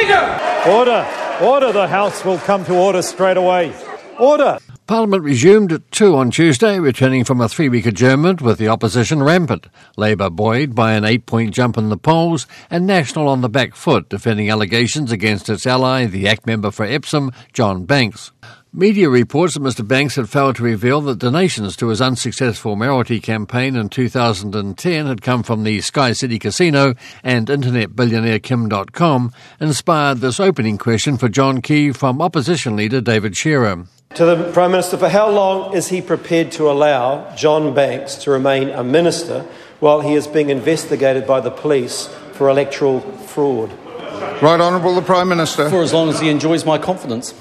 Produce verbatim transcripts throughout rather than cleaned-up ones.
Speaker! Order. Order. The House will come to order straight away. Order. Parliament resumed at two on Tuesday, returning from a three-week adjournment with the opposition rampant. Labour buoyed by an eight-point jump in the polls and National on the back foot, defending allegations against its ally, the A C T member for Epsom, John Banks. Media reports that Mr Banks had failed to reveal that donations to his unsuccessful mayoralty campaign in two thousand ten had come from the Sky City Casino and internet billionaire Kim dot com, inspired this opening question for John Key from opposition leader David Shearer. To the Prime Minister, for how long is he prepared to allow John Banks to remain a minister while he is being investigated by the police for electoral fraud? Right Honourable the Prime Minister. For as long as he enjoys my confidence.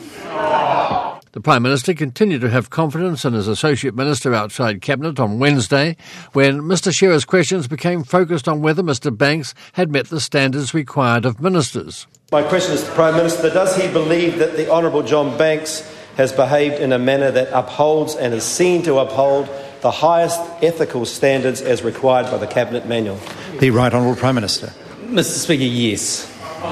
The Prime Minister continued to have confidence in his Associate Minister outside Cabinet on Wednesday, when Mister Shearer's questions became focused on whether Mister Banks had met the standards required of ministers. My question is to the Prime Minister, does he believe that the Honourable John Banks has behaved in a manner that upholds and is seen to uphold the highest ethical standards as required by the Cabinet Manual? The Right Honourable Prime Minister. Mister Speaker, yes.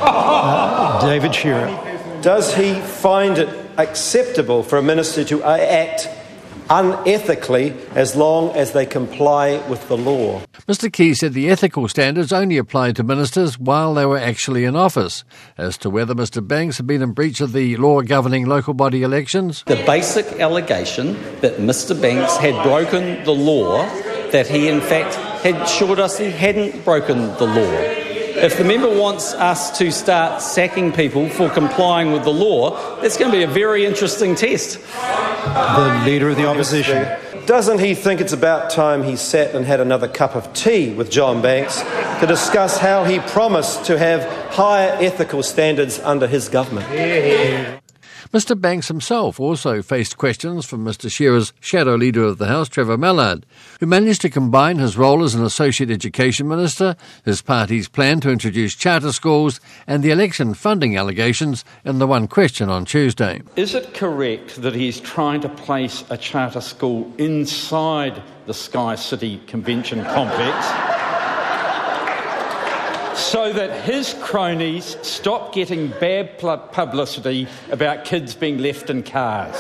Uh, David Shearer. Does he find it acceptable for a minister to act unethically as long as they comply with the law? Mister Key said the ethical standards only applied to ministers while they were actually in office. As to whether Mister Banks had been in breach of the law governing local body elections, the basic allegation that Mister Banks had broken the law, that he in fact had assured us he hadn't broken the law. If the member wants us to start sacking people for complying with the law, that's going to be a very interesting test. The Leader of the Opposition. Doesn't he think it's about time he sat and had another cup of tea with John Banks to discuss how he promised to have higher ethical standards under his government? Yeah. Mister Banks himself also faced questions from Mister Shearer's shadow leader of the House, Trevor Mallard, who managed to combine his role as an Associate Education Minister, his party's plan to introduce charter schools, and the election funding allegations in the one question on Tuesday. Is it correct that he's trying to place a charter school inside the Sky City Convention Complex so that his cronies stop getting bad publicity about kids being left in cars?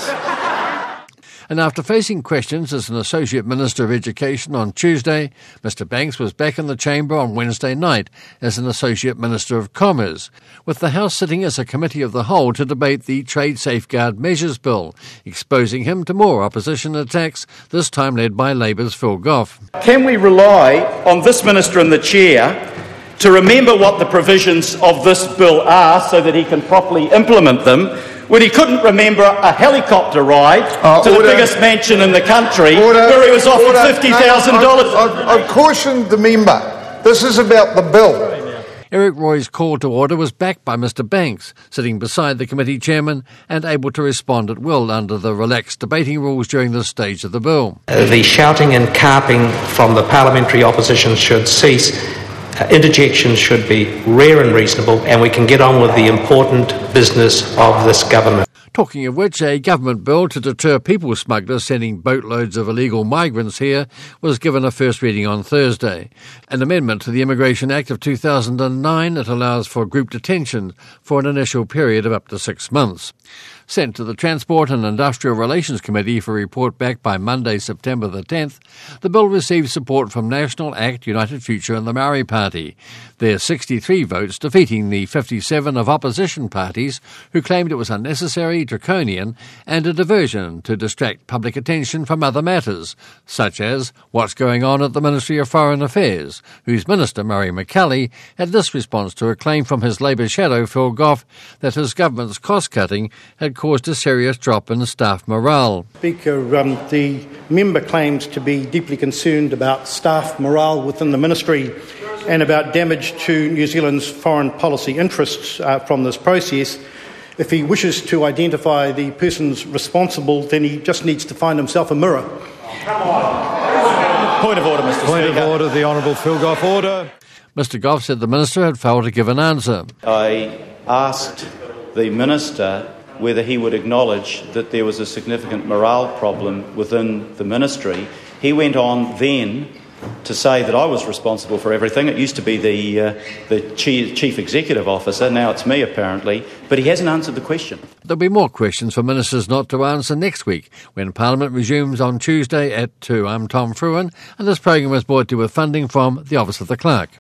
And after facing questions as an Associate Minister of Education on Tuesday, Mister Banks was back in the chamber on Wednesday night as an Associate Minister of Commerce, with the House sitting as a committee of the whole to debate the Trade Safeguard Measures Bill, exposing him to more opposition attacks, this time led by Labour's Phil Goff. Can we rely on this Minister in the chair to remember what the provisions of this bill are so that he can properly implement them, when he couldn't remember a helicopter ride uh, to order, the biggest mansion in the country order, where he was offered order, fifty thousand dollars? No, I've, I've cautioned the member. This is about the bill. Eric Roy's call to order was backed by Mister Banks, sitting beside the committee chairman and able to respond at will under the relaxed debating rules during this stage of the bill. Uh, the shouting and carping from the parliamentary opposition should cease. Uh, interjections should be rare and reasonable, and we can get on with the important business of this government. Talking of which, a government bill to deter people smugglers sending boatloads of illegal migrants here was given a first reading on Thursday. An amendment to the Immigration Act of two thousand nine that allows for group detention for an initial period of up to six months. Sent to the Transport and Industrial Relations Committee for a report back by Monday, September the tenth, the bill received support from National, A C T, United Future and the Maori Party, their sixty-three votes defeating the fifty-seven of opposition parties who claimed it was unnecessary, draconian and a diversion to distract public attention from other matters, such as what's going on at the Ministry of Foreign Affairs, whose Minister, Murray McCully, had this response to a claim from his Labour shadow, Phil Goff, that his government's cost-cutting had caused a serious drop in staff morale. Speaker, um, the member claims to be deeply concerned about staff morale within the ministry and about damage to New Zealand's foreign policy interests uh, from this process. If he wishes to identify the persons responsible, then he just needs to find himself a mirror. Come on. Point of order, Mister Point Speaker. of order, the Honourable Phil Goff. Order. Mister Goff said the Minister had failed to give an answer. I asked the Minister whether he would acknowledge that there was a significant morale problem within the ministry. He went on then to say that I was responsible for everything. It used to be the, uh, the chief, chief executive officer, now it's me apparently, but he hasn't answered the question. There'll be more questions for ministers not to answer next week when Parliament resumes on Tuesday at two. I'm Tom Fruin, and this program was brought to you with funding from the Office of the Clerk.